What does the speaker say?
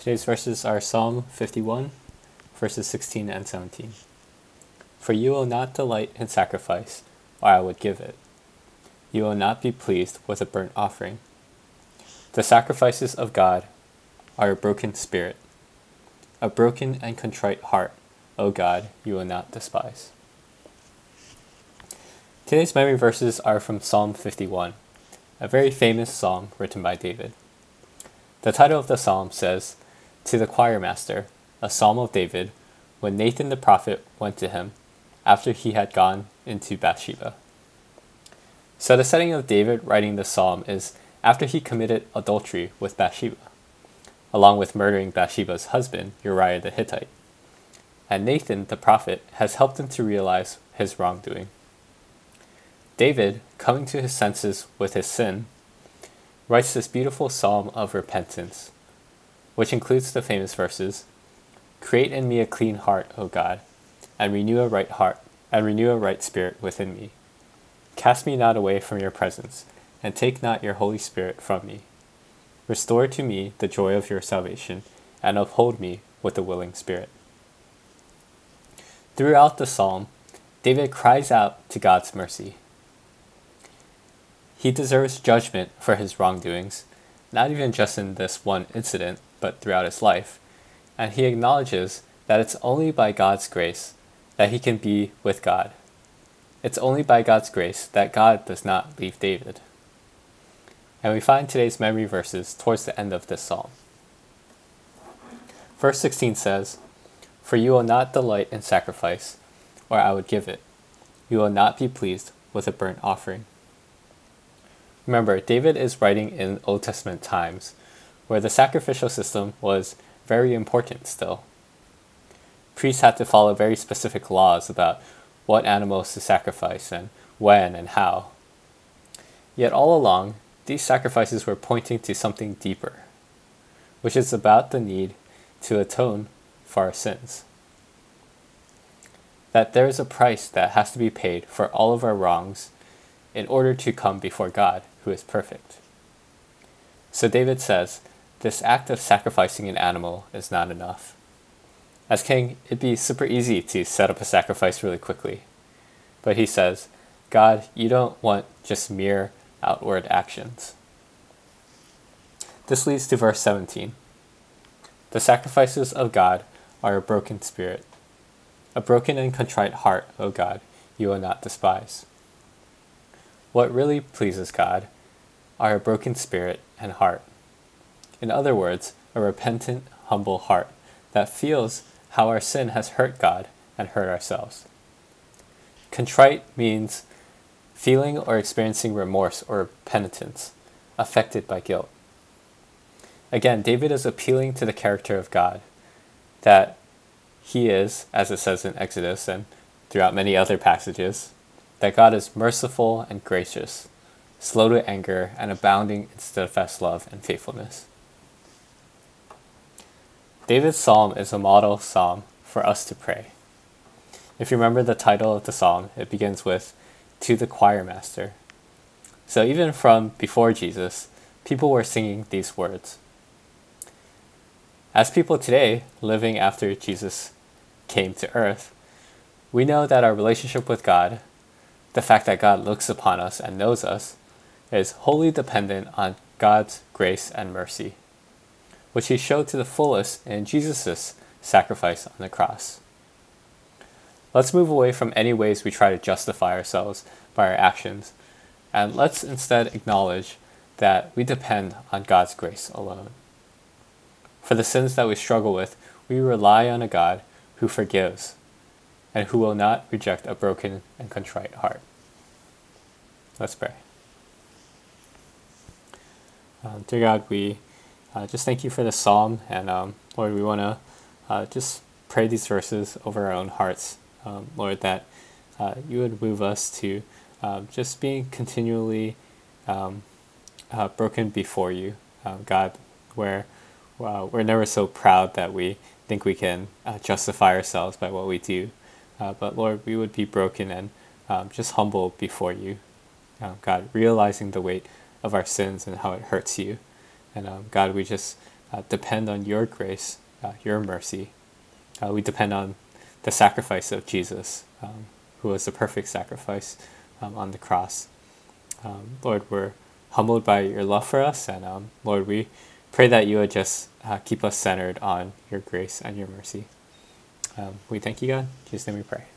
Today's verses are Psalm 51, verses 16 and 17. For you will not delight in sacrifice, or I would give it. You will not be pleased with a burnt offering. The sacrifices of God are a broken spirit. A broken and contrite heart, O God, you will not despise. Today's memory verses are from Psalm 51, a very famous psalm written by David. The title of the psalm says, "To the choir master, a psalm of David, when Nathan the prophet went to him after he had gone into Bathsheba." So the setting of David writing the psalm is after he committed adultery with Bathsheba, along with murdering Bathsheba's husband, Uriah the Hittite. And Nathan the prophet has helped him to realize his wrongdoing. David, coming to his senses with his sin, writes this beautiful psalm of repentance, which includes the famous verses, "Create in me a clean heart, O God, and renew a right spirit within me. Cast me not away from your presence, and take not your Holy Spirit from me. Restore to me the joy of your salvation, and uphold me with a willing spirit." Throughout the psalm, David cries out to God's mercy. He deserves judgment for his wrongdoings, not even just in this one incident, but throughout his life, and he acknowledges that it's only by God's grace that he can be with God. It's only by God's grace that God does not leave David. And we find today's memory verses towards the end of this psalm. Verse 16 says, "For you will not delight in sacrifice, or I would give it. You will not be pleased with a burnt offering." Remember, David is writing in Old Testament times, where the sacrificial system was very important still. Priests had to follow very specific laws about what animals to sacrifice and when and how. Yet all along, these sacrifices were pointing to something deeper, which is about the need to atone for our sins. That there is a price that has to be paid for all of our wrongs in order to come before God, who is perfect. So David says, this act of sacrificing an animal is not enough. As king, it'd be super easy to set up a sacrifice really quickly. But he says, God, you don't want just mere outward actions. This leads to verse 17. The sacrifices of God are a broken spirit. A broken and contrite heart, O God, you will not despise. What really pleases God are a broken spirit and heart. In other words, a repentant, humble heart that feels how our sin has hurt God and hurt ourselves. Contrite means feeling or experiencing remorse or penitence, affected by guilt. Again, David is appealing to the character of God, that he is, as it says in Exodus and throughout many other passages, that God is merciful and gracious, slow to anger, and abounding in steadfast love and faithfulness. David's psalm is a model psalm for us to pray. If you remember the title of the psalm, it begins with, "To the choir master." So even from before Jesus, people were singing these words. As people today, living after Jesus came to earth, we know that our relationship with God, the fact that God looks upon us and knows us, is wholly dependent on God's grace and mercy, which he showed to the fullest in Jesus' sacrifice on the cross. Let's move away from any ways we try to justify ourselves by our actions, and let's instead acknowledge that we depend on God's grace alone. For the sins that we struggle with, we rely on a God who forgives and who will not reject a broken and contrite heart. Let's pray. Dear God, we just thank you for this psalm, and Lord, we want to just pray these verses over our own hearts, Lord, that you would move us to just being continually broken before you, God, where we're never so proud that we think we can justify ourselves by what we do, but Lord, we would be broken and just humble before you, God, realizing the weight of our sins and how it hurts you. And God, we just depend on your grace, your mercy. We depend on the sacrifice of Jesus, who was the perfect sacrifice on the cross. Lord, we're humbled by your love for us, and Lord, we pray that you would just keep us centered on your grace and your mercy. We thank you, God. In Jesus' name we pray.